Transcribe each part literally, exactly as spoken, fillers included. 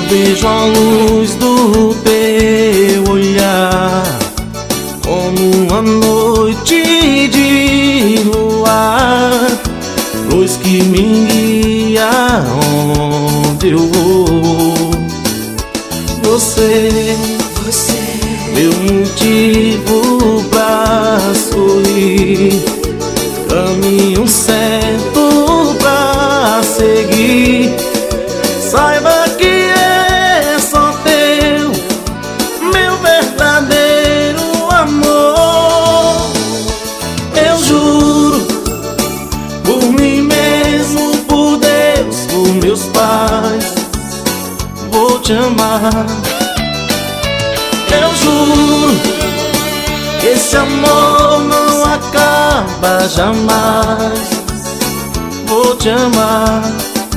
vejo a luz do teu olhar como uma noite de luar, luz que me guia onde eu vou. Você, Você, meu motivo pra sorrir, caminho certo pra seguir. Saiba que é só teu, meu verdadeiro amor. Eu juro, por mim mesmo, por Deus, por meus pais, vou te amar. Eu juro que esse amor não acaba jamais. Vou te amar.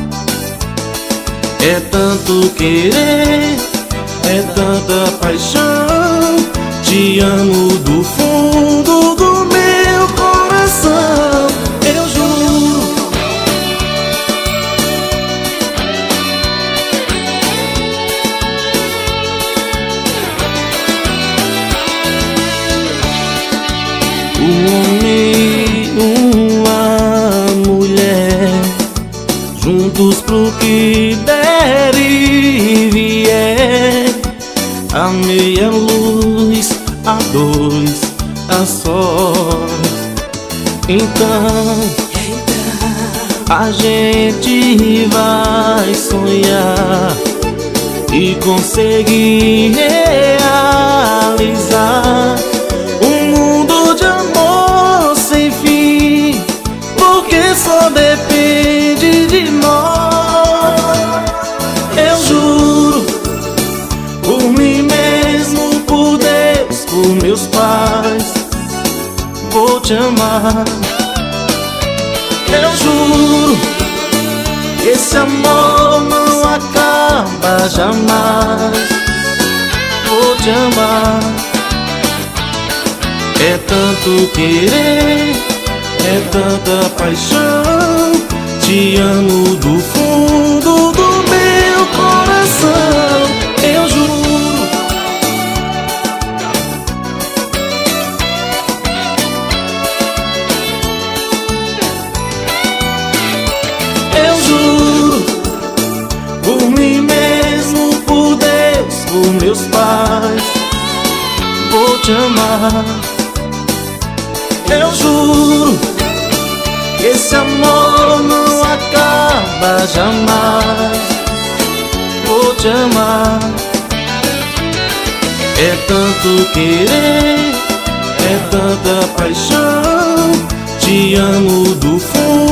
É tanto querer, é tanta paixão. Te amo do fundo do meu coração. Eu juro. Um homem, uma mulher, juntos pro que der e vier. A meia luz, a dois, a sós. Então a gente vai sonhar e conseguir realizar um mundo de amor sem fim, porque só depende de nós. Eu juro, por mim mesmo, por Deus, por meus pais, vou te amar. Eu juro, esse amor não acaba jamais. Vou te amar. É tanto querer, é tanta paixão. Te amo do fundo do meu coração. Eu juro. Eu juro, por mim mesmo, por Deus, por meus pais, vou te amar. Eu juro que esse amor não acaba jamais. Vou te amar. É tanto querer, é tanta paixão. Te amo do fundo